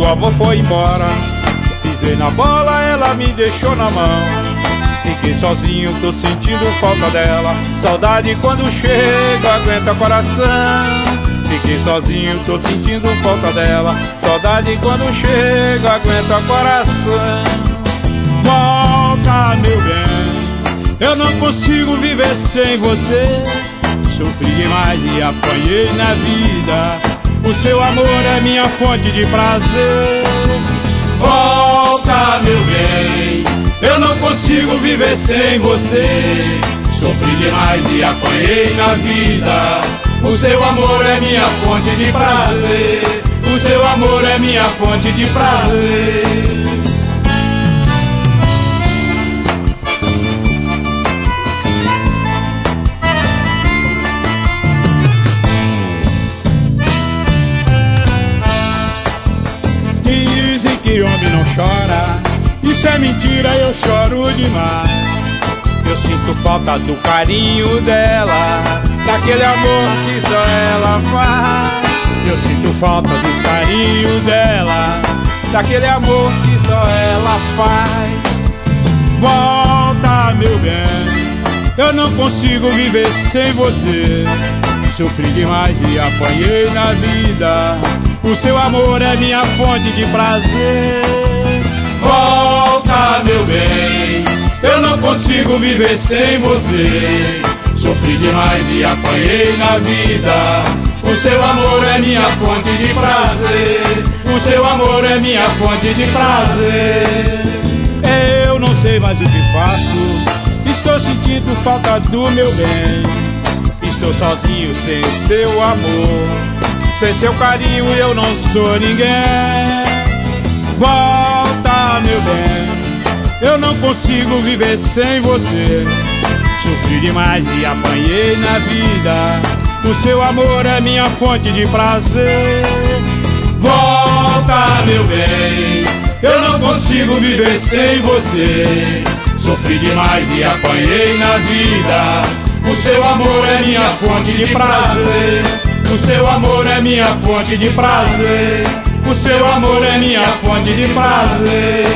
avô foi embora. Pisei na bola, ela me deixou na mão. Fiquei sozinho, tô sentindo falta dela. Saudade quando chega, aguenta coração. Fiquei sozinho, tô sentindo falta dela. Saudade quando chega, aguenta coração. Volta, meu bem, eu não consigo viver sem você. Sofri demais e apanhei na vida. O seu amor é minha fonte de prazer. Volta, meu bem, eu não consigo viver sem você. Sofri demais e apanhei na vida. O seu amor é minha fonte de prazer. O seu amor é minha fonte de prazer. Dizem que homem não chora, isso é mentira, eu choro demais. Eu sinto falta do carinho dela, daquele amor que só ela faz. Eu sinto falta do carinho dela, daquele amor que só ela faz. Volta, meu bem, eu não consigo viver sem você. Sofri demais e apanhei na vida. O seu amor é minha fonte de prazer. Volta, meu bem, eu não consigo viver sem você. Sofri demais e apanhei na vida. O seu amor é minha fonte de prazer. O seu amor é minha fonte de prazer. Eu não sei mais o que faço. Estou sentindo falta do meu bem. Estou sozinho sem seu amor. Sem seu carinho eu não sou ninguém. Volta, meu bem, eu não consigo viver sem você. Sofri demais e apanhei na vida. O seu amor é minha fonte de prazer. Volta, meu bem, eu não consigo viver sem você. Sofri demais e apanhei na vida. O seu amor é minha fonte de prazer. O seu amor é minha fonte de prazer. O seu amor é minha fonte de prazer.